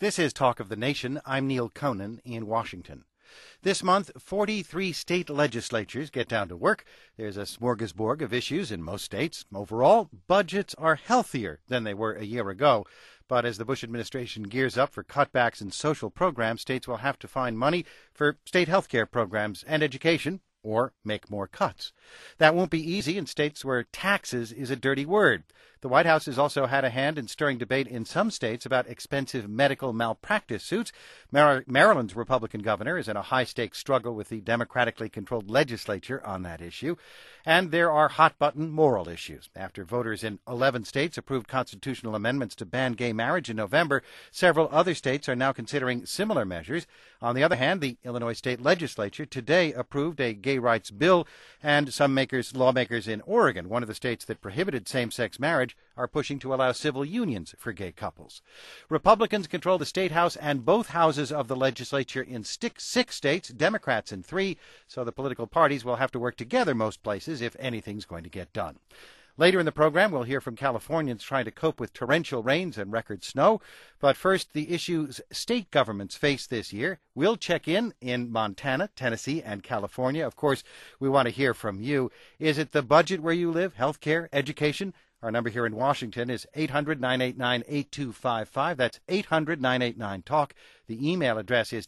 This is Talk of the Nation. I'm Neil Conan in Washington. This month, 43 state legislatures get down to work. There's a smorgasbord of issues in most states. Overall, budgets are healthier than they were a year ago. But as the Bush administration gears up for cutbacks in social programs, states will have to find money for state health care programs and education, or make more cuts. That won't be easy in states where taxes is a dirty word. The White House has also had a hand in stirring debate in some states about expensive medical malpractice suits. Maryland's Republican governor is in a high-stakes struggle with the democratically controlled legislature on that issue. And there are hot-button moral issues. After voters in 11 states approved constitutional amendments to ban gay marriage in November, several other states are now considering similar measures. On the other hand, the Illinois state legislature today approved a gay rights bill, and some lawmakers in Oregon, one of the states that prohibited same-sex marriage, are pushing to allow civil unions for gay couples. Republicans control the state house and both houses of the legislature in 6 states, Democrats in 3, so the political parties will have to work together most places if anything's going to get done. Later in the program, we'll hear from Californians trying to cope with torrential rains and record snow. But first, the issues state governments face this year. We'll check in Montana, Tennessee, and California. Of course, we want to hear from you. Is it the budget where you live, health care, education? Our number here in Washington is 800-989-8255. That's 800-989-TALK. The email address is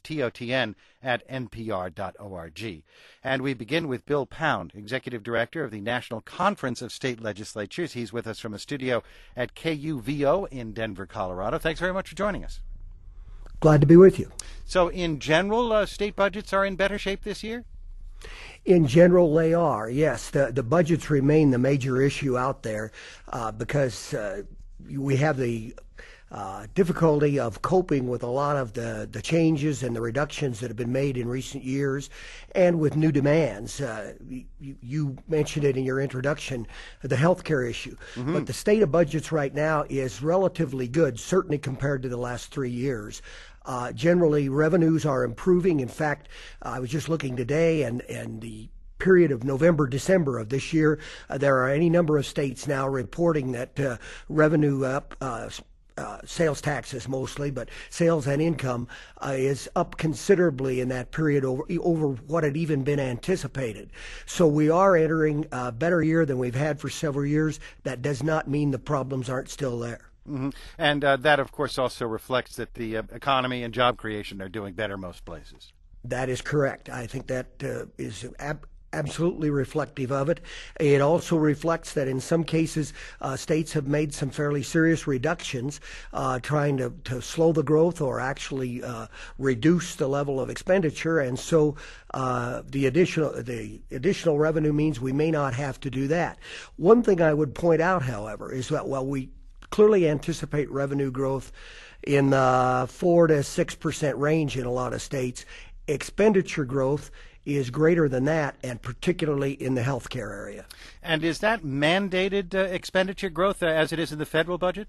totn@npr.org. And we begin with Bill Pound, Executive Director of the National Conference of State Legislatures. He's with us from a studio at KUVO in Denver, Colorado. Thanks very much for joining us. Glad to be with you. So in general, state budgets are in better shape this year? In general, they are, yes. The budgets remain the major issue out there because we have the difficulty of coping with a lot of the changes and the reductions that have been made in recent years and with new demands. You mentioned it in your introduction, the health care issue. Mm-hmm. But the state of budgets right now is relatively good, certainly compared to the last 3 years. Generally, revenues are improving. In fact, I was just looking today, and the period of November, December of this year, there are any number of states now reporting that revenue up, sales taxes mostly, but sales and income is up considerably in that period over what had even been anticipated. So we are entering a better year than we've had for several years. That does not mean the problems aren't still there. Mm-hmm. And that, of course, also reflects that the economy and job creation are doing better most places. That is correct. I think that is absolutely reflective of it. It also reflects that in some cases, states have made some fairly serious reductions, trying to slow the growth or actually reduce the level of expenditure. And so the additional revenue means we may not have to do that. One thing I would point out, however, is that while we clearly anticipate revenue growth in the 4 to 6% range in a lot of states, expenditure growth is greater than that, and particularly in the health care area. And is that mandated expenditure growth as it is in the federal budget?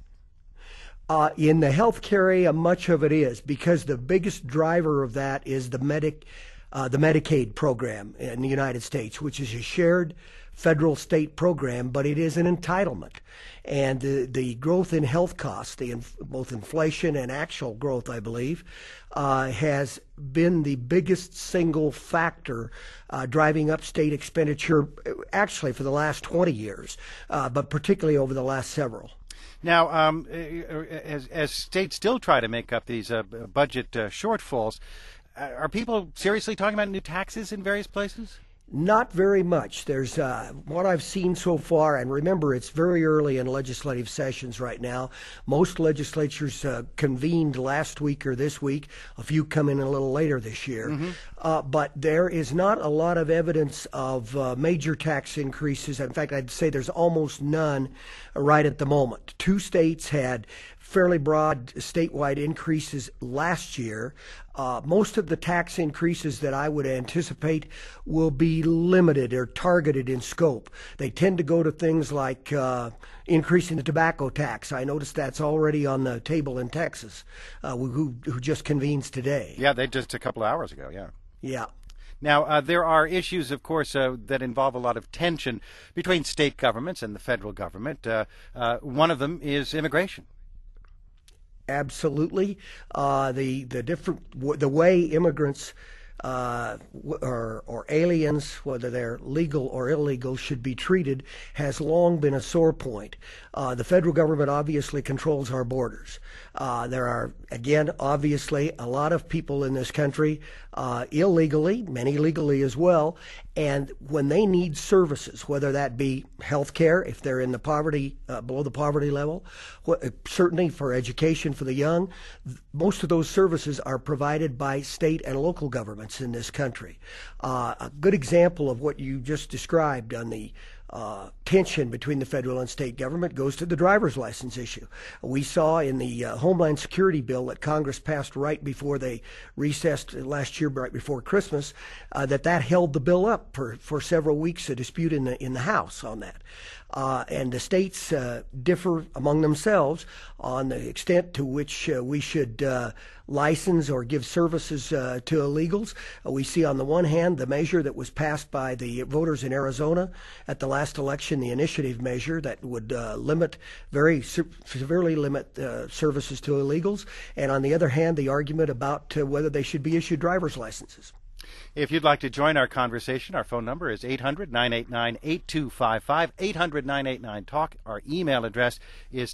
In the health care area, much of it is, because the biggest driver of that is the Medicaid program in the United States, which is a shared federal-state program, but it is an entitlement. And the growth in health costs, both inflation and actual growth, I believe, has been the biggest single factor driving up state expenditure, actually for the last 20 years, but particularly over the last several. Now, as states still try to make up these budget shortfalls, are people seriously talking about new taxes in various places? Not very much. There's what I've seen so far, and remember, it's very early in legislative sessions right now. Most legislatures convened last week or this week. A few come in a little later this year. Mm-hmm. But there is not a lot of evidence of major tax increases. In fact, I'd say there's almost none right at the moment. 2 states had fairly broad statewide increases last year. Most of the tax increases that I would anticipate will be limited or targeted in scope. They tend to go to things like increasing the tobacco tax. I noticed that's already on the table in Texas, who just convenes today. Yeah, they just a couple of hours ago, yeah. Yeah. Now, there are issues, of course, that involve a lot of tension between state governments and the federal government. One of them is immigration. Absolutely. The way immigrants or aliens, whether they're legal or illegal, should be treated has long been a sore point. The federal government obviously controls our borders. There are, again, obviously a lot of people in this country illegally, many legally as well, and when they need services, whether that be health care, if they're in the poverty, below the poverty level, certainly for education for the young, most of those services are provided by state and local governments in this country. A good example of what you just described on the tension between the federal and state government goes to the driver's license issue. We saw in the Homeland Security bill that Congress passed right before they recessed last year, right before Christmas, that held the bill up for several weeks, a dispute in the House on that. And the states differ among themselves on the extent to which we should license or give services to illegals. We see on the one hand the measure that was passed by the voters in Arizona at the last election, the initiative measure that would very severely limit services to illegals, and on the other hand the argument about whether they should be issued driver's licenses. If you'd like to join our conversation, our phone number is 800-989-8255, 800-989-TALK. Our email address is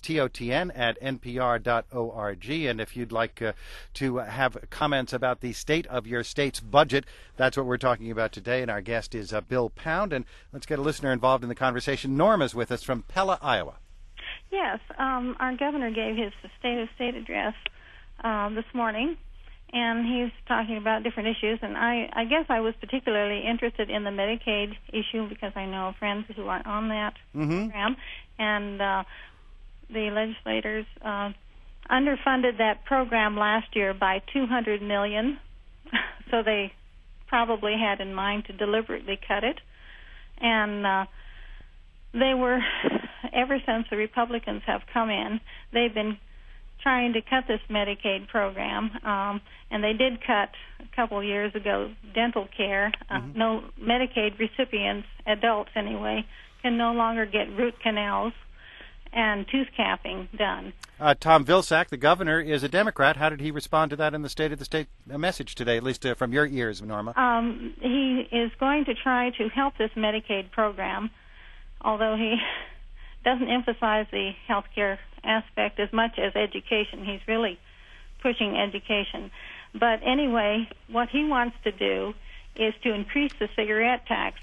totn@npr.org. And if you'd like to have comments about the state of your state's budget, that's what we're talking about today. And our guest is Bill Pound. And let's get a listener involved in the conversation. Norma's with us from Pella, Iowa. Yes, our governor gave his State of State address this morning. And he's talking about different issues, and I guess I was particularly interested in the Medicaid issue because I know friends who are on that program, and the legislators underfunded that program last year by $200 million, so they probably had in mind to deliberately cut it. And they were, ever since the Republicans have come in, they've been trying to cut this Medicaid program, and they did cut a couple of years ago dental care. No Medicaid recipients, adults anyway, can no longer get root canals and tooth capping done. Tom Vilsack, the governor, is a Democrat. How did he respond to that in the State of the State message today, at least from your ears, Norma? He is going to try to help this Medicaid program, although he doesn't emphasize the health care aspect as much as education. He's really pushing education. But anyway, what he wants to do is to increase the cigarette tax.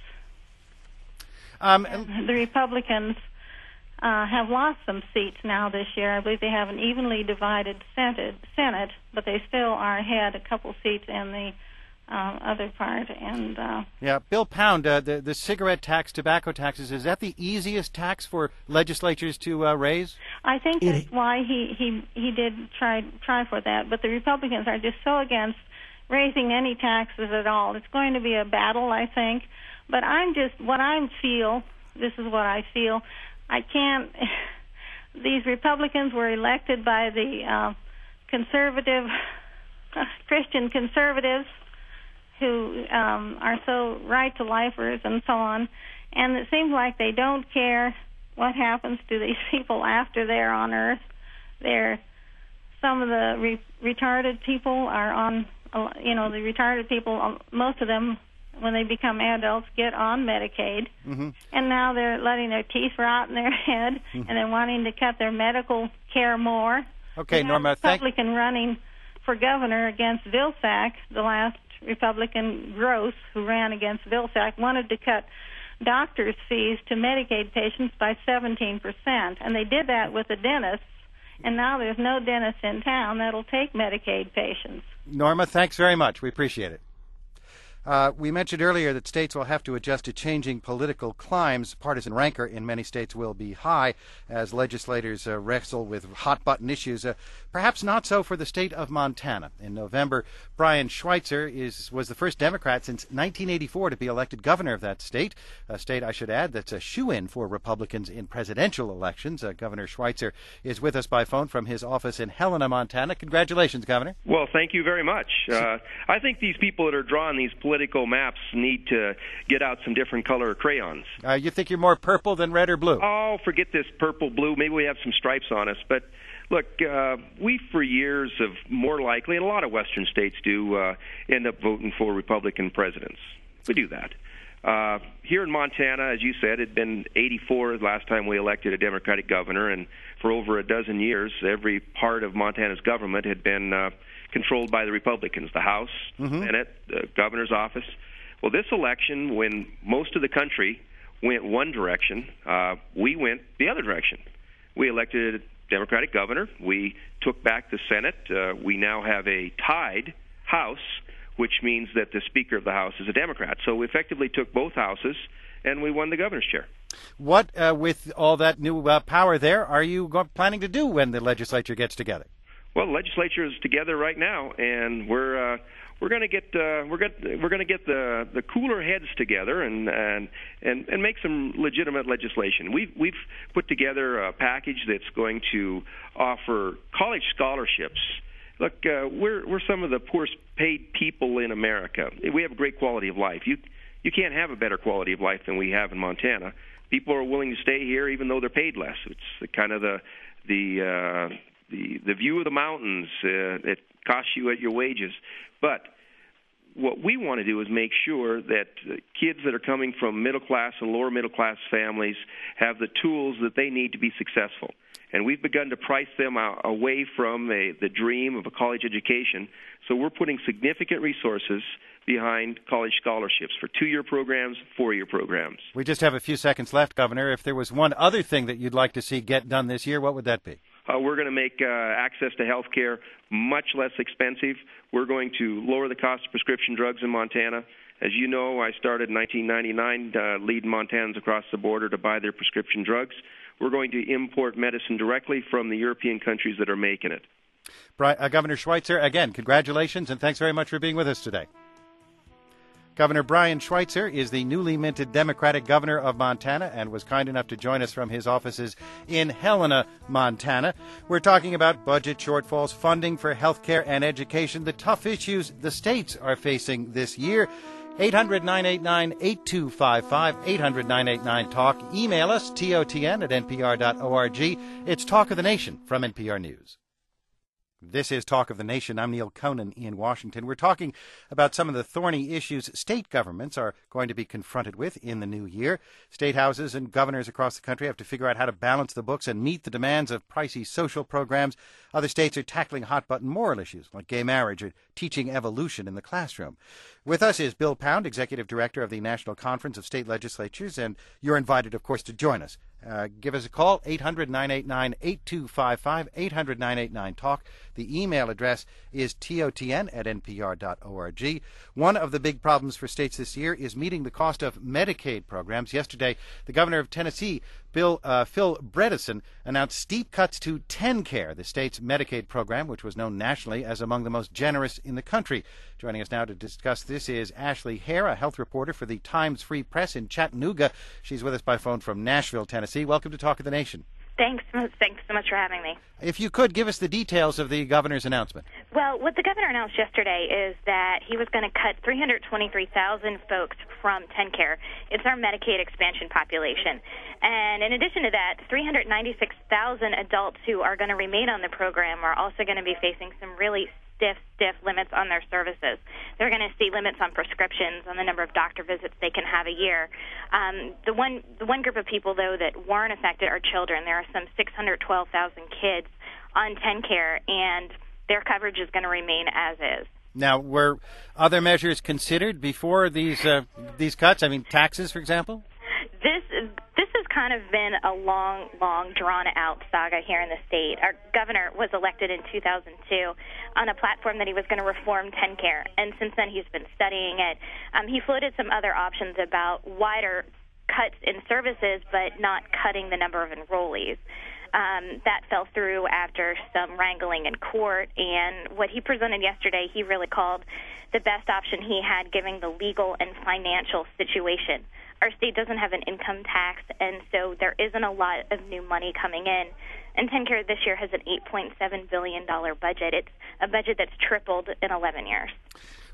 The Republicans have lost some seats now this year. I believe they have an evenly divided Senate, but they still are ahead a couple seats in the other part. And Bill Pound, the cigarette tax, tobacco taxes, is that the easiest tax for legislatures to raise? I think that's why he did try for that. But the Republicans are just so against raising any taxes at all. It's going to be a battle, I think. But this is what I feel. I can't. These Republicans were elected by the Christian conservatives, who are so right-to-lifers and so on, and it seems like they don't care what happens to these people after they're on Earth. Some of the retarded people are on, the retarded people, most of them, when they become adults, get on Medicaid, and now they're letting their teeth rot in their head, and they're wanting to cut their medical care more. Okay, Norma, Republican running for governor against Vilsack, the last Republican Gross, who ran against Vilsack, wanted to cut doctors' fees to Medicaid patients by 17%. And they did that with the dentists, and now there's no dentist in town that'll take Medicaid patients. Norma, thanks very much. We appreciate it. We mentioned earlier that states will have to adjust to changing political climes. Partisan rancor in many states will be high as legislators wrestle with hot-button issues. Perhaps not so for the state of Montana. In November, Brian Schweitzer was the first Democrat since 1984 to be elected governor of that state, a state, I should add, that's a shoo-in for Republicans in presidential elections. Governor Schweitzer is with us by phone from his office in Helena, Montana. Congratulations, Governor. Well, thank you very much. I think these people that are drawing these political maps need to get out some different color crayons. You think you're more purple than red or blue? Oh, forget this purple, blue. Maybe we have some stripes on us. But Look, we for years have more likely, and a lot of Western states do, end up voting for Republican presidents. We do that. Here in Montana, as you said, it had been 84 last time we elected a Democratic governor, and for over a dozen years, every part of Montana's government had been controlled by the Republicans, the House, Senate, the governor's office. Well, this election, when most of the country went one direction, we went the other direction. We elected a Democratic governor. We took back the Senate. We now have a tied House, which means that the Speaker of the House is a Democrat. So we effectively took both houses, and we won the governor's chair. What, with all that new power there, are you planning to do when the legislature gets together? Well, the legislature is together right now, and we're going to get the cooler heads together and make some legitimate legislation. We've put together a package that's going to offer college scholarships. Look, we're some of the poorest paid people in America. We have a great quality of life. You can't have a better quality of life than we have in Montana. People are willing to stay here even though they're paid less. It's kind of the view of the mountains. It costs you at your wages. But what we want to do is make sure that kids that are coming from middle-class and lower-middle-class families have the tools that they need to be successful. And we've begun to price them away from the dream of a college education. So we're putting significant resources behind college scholarships for 2-year programs, 4-year programs. We just have a few seconds left, Governor. If there was one other thing that you'd like to see get done this year, what would that be? We're going to make access to health care much less expensive. We're going to lower the cost of prescription drugs in Montana. As you know, I started in 1999 leading Montanans across the border to buy their prescription drugs. We're going to import medicine directly from the European countries that are making it. Governor Schweitzer, again, congratulations, and thanks very much for being with us today. Governor Brian Schweitzer is the newly minted Democratic governor of Montana and was kind enough to join us from his offices in Helena, Montana. We're talking about budget shortfalls, funding for health care and education, the tough issues the states are facing this year. 800-989-8255, 800-989-TALK. Email us, totn@npr.org. It's Talk of the Nation from NPR News. This is Talk of the Nation. I'm Neil Conan in Washington. We're talking about some of the thorny issues state governments are going to be confronted with in the new year. State houses and governors across the country have to figure out how to balance the books and meet the demands of pricey social programs. Other states are tackling hot-button moral issues like gay marriage or teaching evolution in the classroom. With us is Bill Pound, Executive Director of the National Conference of State Legislatures, and you're invited, of course, to join us. Give us a call, 800-989-8255, 800-989-TALK. The email address is totn@npr.org. One of the big problems for states this year is meeting the cost of Medicaid programs. Yesterday, the governor of Tennessee, Phil Bredesen, announced steep cuts to TennCare, the state's Medicaid program, which was known nationally as among the most generous in the country. Joining us now to discuss this is Ashley Hare, a health reporter for the Times Free Press in Chattanooga. She's with us by phone from Nashville, Tennessee. Welcome to Talk of the Nation. Thanks so much for having me. If you could, give us the details of the governor's announcement. Well, what the governor announced yesterday is that he was going to cut 323,000 folks from TennCare. It's our Medicaid expansion population. And in addition to that, 396,000 adults who are going to remain on the program are also going to be facing some really stiff limits on their services. They're going to see limits on prescriptions, on the number of doctor visits they can have a year. The one group of people, though, that weren't affected are children. There are some 612,000 kids on TennCare, and their coverage is going to remain as is. Now, were other measures considered before these cuts? I mean, taxes, for example? This has kind of been a long, drawn-out saga here in the state. Our governor was elected in 2002 on a platform that he was going to reform TennCare, and since then he's been studying it. He floated some other options about wider cuts in services, but not cutting the number of enrollees. That fell through after some wrangling in court, and what he presented yesterday he really called the best option he had given the legal and financial situation. Our state doesn't have an income tax, and so there isn't a lot of new money coming in. And TennCare this year has an $8.7 billion budget. It's a budget that's tripled in 11 years.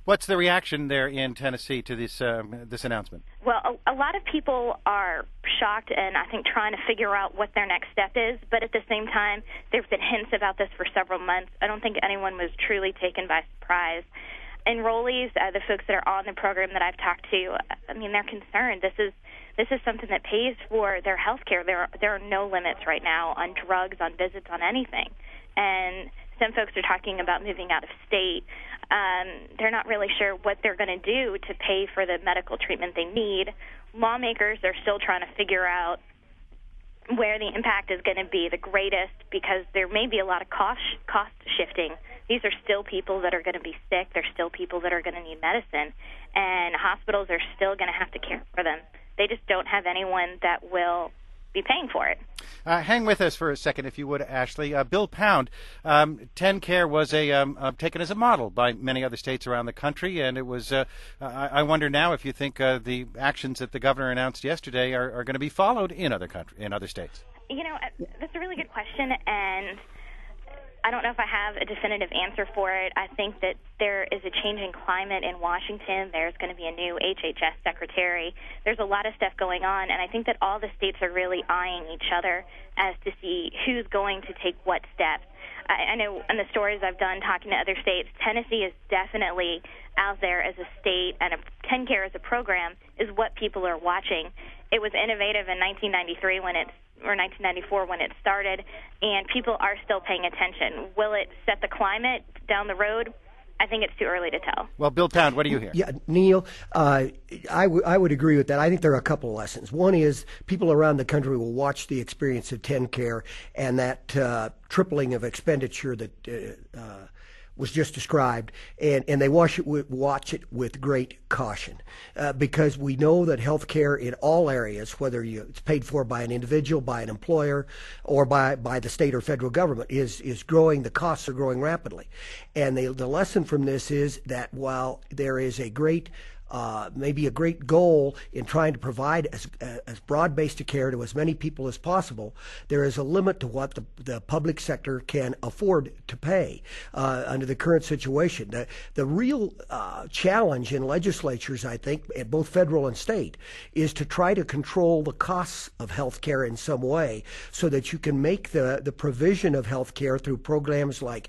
What's the reaction there in Tennessee to this announcement? Well, a lot of people are shocked and I think trying to figure out what their next step is, but at the same time, there have been hints about this for several months. I don't think anyone was truly taken by surprise. Enrollees, the folks that are on the program that I've talked to, I mean, they're concerned. This is something that pays for their health care. There are no limits right now on drugs, on visits, on anything. And some folks are talking about moving out of state. They're not really sure what they're going to do to pay for the medical treatment they need. Lawmakers are still trying to figure out where the impact is going to be the greatest because there may be a lot of cost shifting. These are still people that are going to be sick. They're still people that are going to need medicine, and hospitals are still going to have to care for them. They just don't have anyone that will be paying for it. Hang with us for a second, if you would, Ashley. Bill Pound, TennCare was taken as a model by many other states around the country, and it was. I wonder now if you think the actions that the governor announced yesterday are going to be followed in other states. You know, that's a really good question, and I don't know if I have a definitive answer for it. I think that there is a changing climate in Washington. There's going to be a new HHS secretary. There's a lot of stuff going on, and I think that all the states are really eyeing each other as to see who's going to take what steps. I know in the stories I've done talking to other states, Tennessee is definitely out there as a state, and TennCare as a program is what people are watching. It was innovative in 1993 or 1994 when it started, and people are still paying attention. Will it set the climate down the road? I think it's too early to tell. Well, Bill Pound, what do you hear? Yeah, Neil, I would agree with that. I think there are a couple of lessons. One is people around the country will watch the experience of TennCare and that tripling of expenditure that was just described, and they watch it with great caution, because we know that health care in all areas, whether it's paid for by an individual, by an employer, or by the state or federal government, is growing. The costs are growing rapidly, and the lesson from this is that while there is a great maybe a great goal in trying to provide as broad-based a care to as many people as possible, there is a limit to what the public sector can afford to pay under the current situation. The real challenge in legislatures, I think, at both federal and state, is to try to control the costs of health care in some way so that you can make the provision of health care through programs like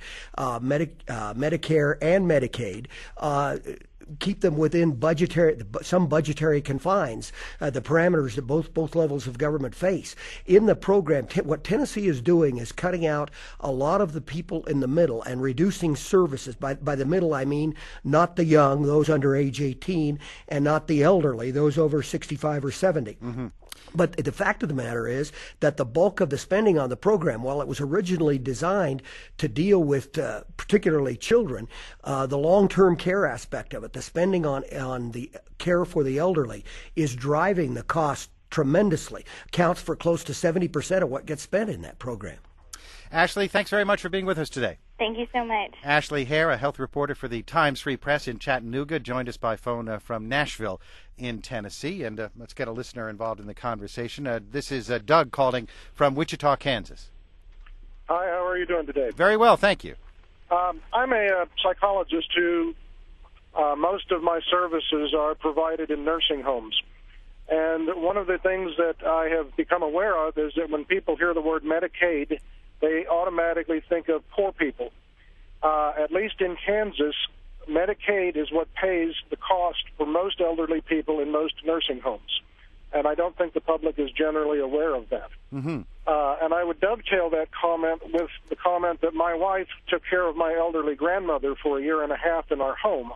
Medicare and Medicaid keep them within some budgetary confines, the parameters that both levels of government face. In the program, what Tennessee is doing is cutting out a lot of the people in the middle and reducing services. By the middle, I mean not the young, those under age 18, and not the elderly, those over 65 or 70. Mm-hmm. But the fact of the matter is that the bulk of the spending on the program, while it was originally designed to deal with particularly children, the long-term care aspect of it, the spending on the care for the elderly, is driving the cost tremendously. Accounts for close to 70% of what gets spent in that program. Ashley, thanks very much for being with us today. Thank you so much. Ashley Hare, a health reporter for the Times Free Press in Chattanooga, joined us by phone from Nashville in Tennessee. And let's get a listener involved in the conversation. This is Doug calling from Wichita, Kansas. Hi, how are you doing today? Very well, thank you. I'm a psychologist who most of my services are provided in nursing homes. And one of the things that I have become aware of is that when people hear the word Medicaid, they automatically think of poor people. At least in Kansas, Medicaid is what pays the cost for most elderly people in most nursing homes. And I don't think the public is generally aware of that. Mm-hmm. And I would dovetail that comment with the comment that my wife took care of my elderly grandmother for 1.5 years in our home.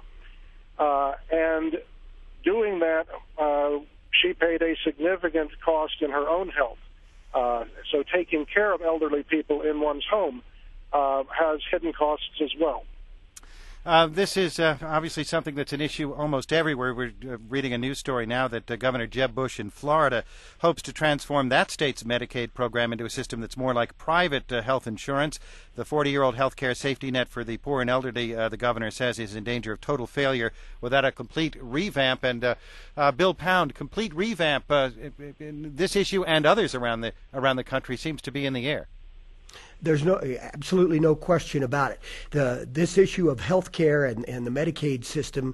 And doing that, she paid a significant cost in her own health. So taking care of elderly people in one's home has hidden costs as well. This is obviously something that's an issue almost everywhere. We're reading a news story now that Governor Jeb Bush in Florida hopes to transform that state's Medicaid program into a system that's more like private health insurance. The 40-year-old health care safety net for the poor and elderly, the governor says, is in danger of total failure without a complete revamp. And Bill Pound, complete revamp, this issue and others around the country seems to be in the air. There's absolutely no question about it. This issue of health care and the Medicaid system,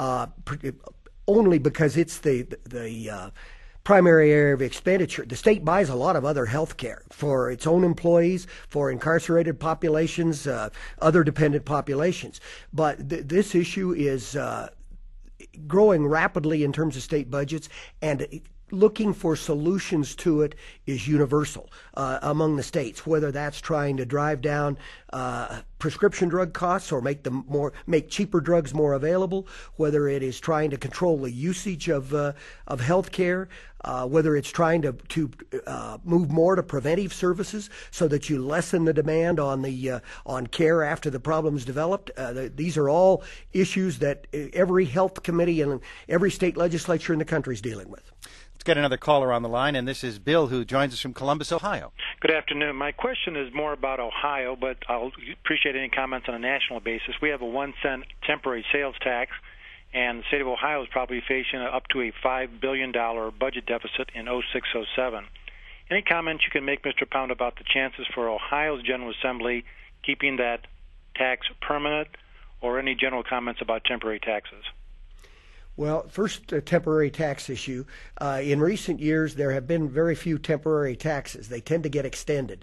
only because it's the primary area of expenditure. The state buys a lot of other health care for its own employees, for incarcerated populations, other dependent populations. But this issue is growing rapidly in terms of state budgets, and looking for solutions to it is universal among the states, whether that's trying to drive down prescription drug costs or make cheaper drugs more available, whether it is trying to control the usage of health care, whether it's trying to move more to preventive services so that you lessen the demand on care after the problem's developed. These are all issues that every health committee and every state legislature in the country is dealing with. Let's get another caller on the line, and this is Bill, who joins us from Columbus, Ohio. Good afternoon. My question is more about Ohio, but I'll appreciate any comments on a national basis. We have a 1-cent temporary sales tax, and the state of Ohio is probably facing up to a $5 billion budget deficit in 06-07. Any comments you can make, Mr. Pound, about the chances for Ohio's General Assembly keeping that tax permanent, or any general comments about temporary taxes? Well, first, a temporary tax issue. In recent years, there have been very few temporary taxes. They tend to get extended.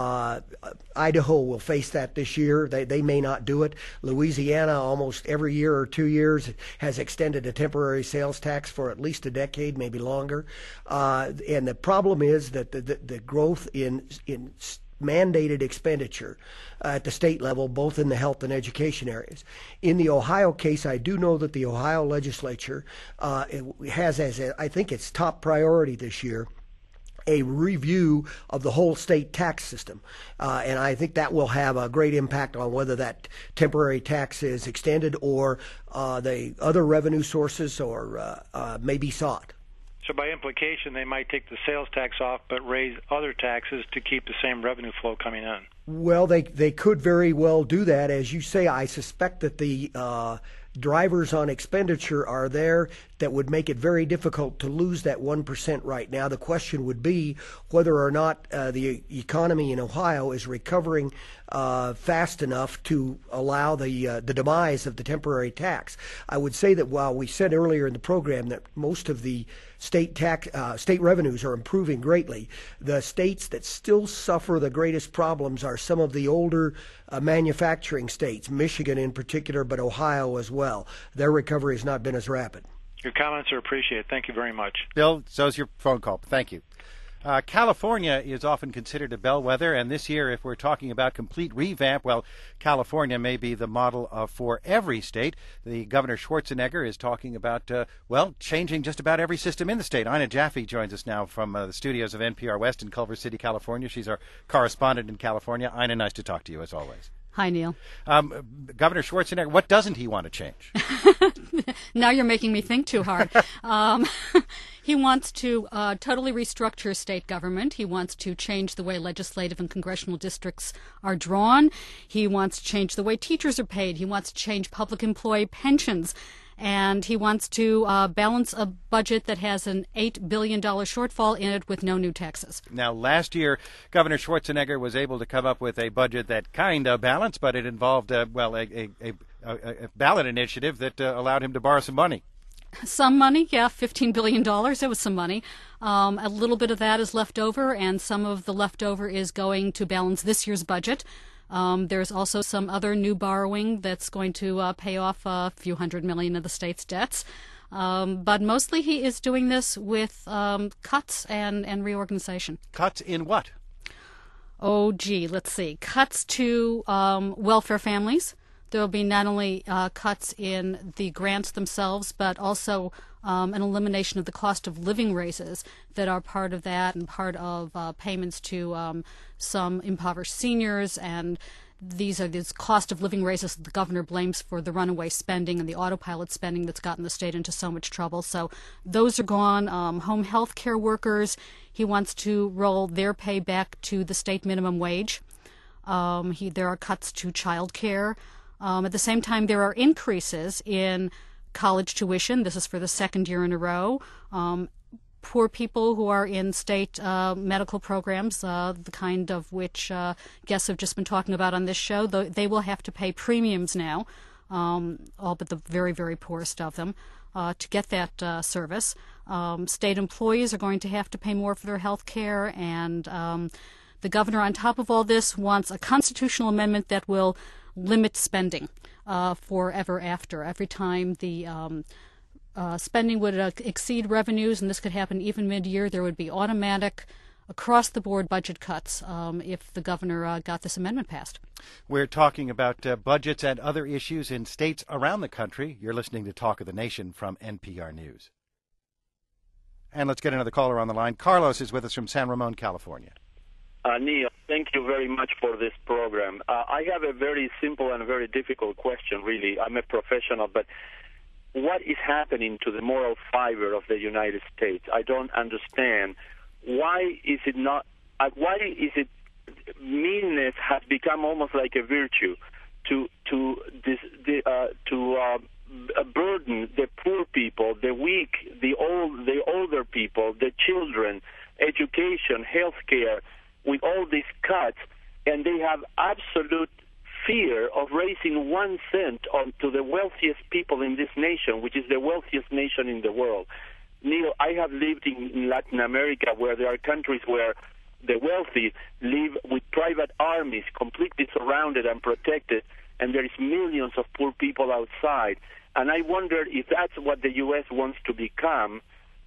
Idaho will face that this year. They may not do it. Louisiana, almost every year or 2 years, has extended a temporary sales tax for at least a decade, maybe longer. And the problem is that the growth in mandated expenditure at the state level, both in the health and education areas. In the Ohio case, I do know that the Ohio legislature has, as I think its top priority this year, a review of the whole state tax system. And I think that will have a great impact on whether that temporary tax is extended or the other revenue sources or may be sought. So by implication, they might take the sales tax off but raise other taxes to keep the same revenue flow coming in. Well, they could very well do that. As you say, I suspect that the drivers on expenditure are there that would make it very difficult to lose that 1% right now. The question would be whether or not the economy in Ohio is recovering fast enough to allow the demise of the temporary tax. I would say that while we said earlier in the program that most of the state revenues are improving greatly, the states that still suffer the greatest problems are some of the older manufacturing states, Michigan in particular, but Ohio as well. Their recovery has not been as rapid. Your comments are appreciated. Thank you very much. Bill, so's your phone call. Thank you. California is often considered a bellwether, and this year, if we're talking about complete revamp, well, California may be the model for every state. The Governor Schwarzenegger is talking about, changing just about every system in the state. Ina Jaffe joins us now from the studios of NPR West in Culver City, California. She's our correspondent in California. Ina, nice to talk to you as always. Hi, Neil. Governor Schwarzenegger, what doesn't he want to change? Now you're making me think too hard. He wants to totally restructure state government. He wants to change the way legislative and congressional districts are drawn. He wants to change the way teachers are paid. He wants to change public employee pensions. And he wants to balance a budget that has an $8 billion shortfall in it with no new taxes. Now, last year, Governor Schwarzenegger was able to come up with a budget that kind of balanced, but it involved, a ballot initiative that allowed him to borrow some money. Some money, yeah, $15 billion. There was some money. A little bit of that is left over, and some of the leftover is going to balance this year's budget. There's also some other new borrowing that's going to pay off a few $100 million of the state's debts. But mostly he is doing this with cuts and reorganization. Cuts in what? Oh, gee, let's see. Cuts to welfare families. There will be not only cuts in the grants themselves, but also an elimination of the cost of living raises that are part of that, and part of payments to some impoverished seniors. And these are these cost of living raises that the governor blames for the runaway spending and the autopilot spending that's gotten the state into so much trouble. So those are gone. Home health care workers, he wants to roll their pay back to the state minimum wage. There are cuts to child care. At the same time, there are increases in college tuition. This is for the second year in a row. poor people who are in state medical programs, the kind of which guests have just been talking about on this show, they will have to pay premiums now, all but the very, very poorest of them, to get that service. State employees are going to have to pay more for their health care, and the governor, on top of all this, wants a constitutional amendment that will limit spending forever after. Every time the spending would exceed revenues, and this could happen even mid-year, there would be automatic, across-the-board budget cuts if the governor got this amendment passed. We're talking about budgets and other issues in states around the country. You're listening to Talk of the Nation from NPR News. And let's get another caller on the line. Carlos is with us from San Ramon, California. Neil, thank you very much for this program. I have a very simple and very difficult question, really. I'm a professional, but what is happening to the moral fiber of the United States? I don't understand. Why is it meanness has become almost like a virtue to burden the poor people, the weak, the older people, the children, education, health care, with all these cuts, and they have absolute fear of raising 1 cent to the wealthiest people in this nation, which is the wealthiest nation in the world. Neil, I have lived in Latin America, where there are countries where the wealthy live with private armies completely surrounded and protected, and there is millions of poor people outside. And I wonder if that's what the U.S. wants to become,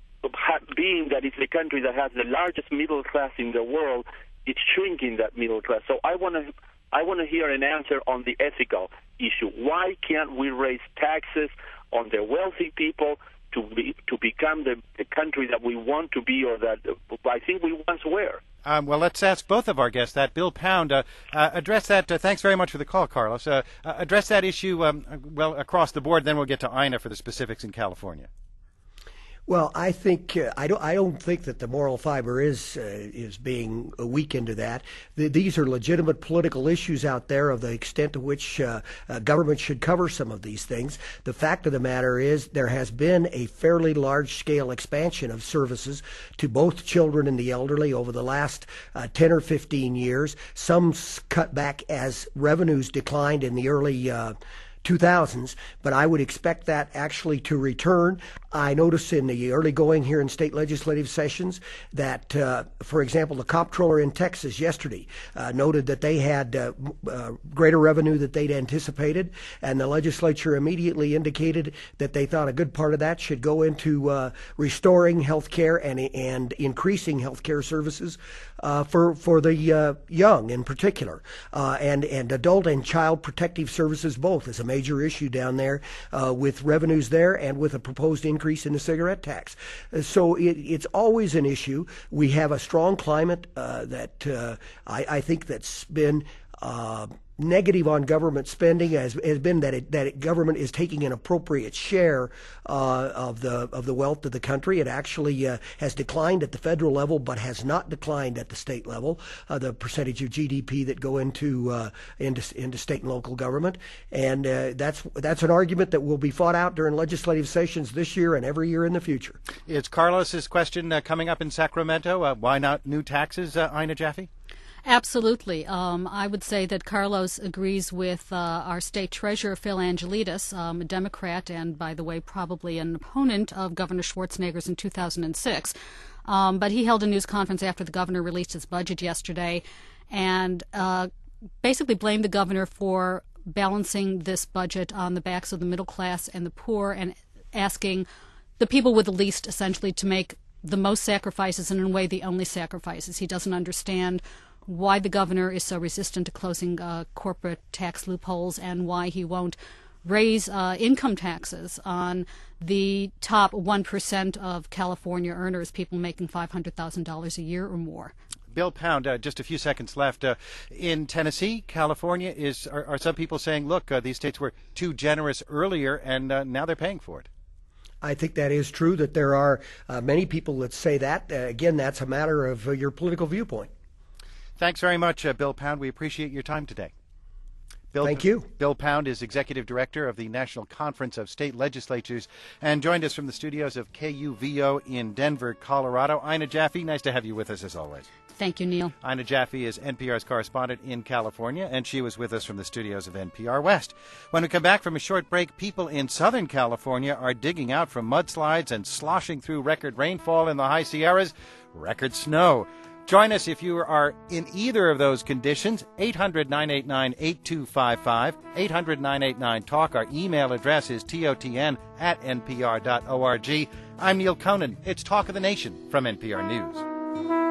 being that it's the country that has the largest middle class in the world. It's shrinking that middle class. So I want to hear an answer on the ethical issue. Why can't we raise taxes on the wealthy people to become the country that we want to be, or that I think we once were? Well, let's ask both of our guests that. Bill Pound, address that. Thanks very much for the call, Carlos. Address that issue well across the board. Then we'll get to Ina for the specifics in California. Well, I think I don't think that the moral fiber is being weakened to that. These are legitimate political issues out there of the extent to which government should cover some of these things. The fact of the matter is there has been a fairly large-scale expansion of services to both children and the elderly over the last 10 or 15 years. Some cut back as revenues declined in the early 2000s, but I would expect that actually to return. I noticed in the early going here in state legislative sessions that, for example, the comptroller in Texas yesterday noted that they had greater revenue than they'd anticipated, and the legislature immediately indicated that they thought a good part of that should go into restoring health care and increasing health care services for the young in particular, and adult and child protective services both is a major issue down there with revenues there and with a proposed increase in the cigarette tax. So it's always an issue. We have a strong climate that I think that's been negative on government spending has been that government is taking an appropriate share of the wealth of the country. It actually has declined at the federal level, but has not declined at the state level. The percentage of GDP that go into state and local government, and that's an argument that will be fought out during legislative sessions this year and every year in the future. It's Carlos's question coming up in Sacramento. Why not new taxes, Ina Jaffe? Absolutely. I would say that Carlos agrees with our state treasurer, Phil Angelides, a Democrat, and, by the way, probably an opponent of Governor Schwarzenegger's in 2006. But he held a news conference after the governor released his budget yesterday and basically blamed the governor for balancing this budget on the backs of the middle class and the poor, and asking the people with the least essentially to make the most sacrifices, and in a way the only sacrifices. He doesn't understand why the governor is so resistant to closing corporate tax loopholes, and why he won't raise income taxes on the top 1% of California earners, people making $500,000 a year or more. Bill Pound, just a few seconds left. In Tennessee, California, are some people saying, look, these states were too generous earlier, and now they're paying for it? I think that is true, that there are many people that say that. Again, that's a matter of your political viewpoint. Thanks very much, Bill Pound. We appreciate your time today. Thank you. Bill Pound is Executive Director of the National Conference of State Legislatures and joined us from the studios of KUVO in Denver, Colorado. Ina Jaffe, nice to have you with us as always. Thank you, Neil. Ina Jaffe is NPR's correspondent in California, and she was with us from the studios of NPR West. When we come back from a short break, people in Southern California are digging out from mudslides and sloshing through record rainfall in the high Sierras, record snow. Join us if you are in either of those conditions. 800-989-8255, 800-989-TALK. Our email address is totn@npr.org. I'm Neil Conan. It's Talk of the Nation from NPR News.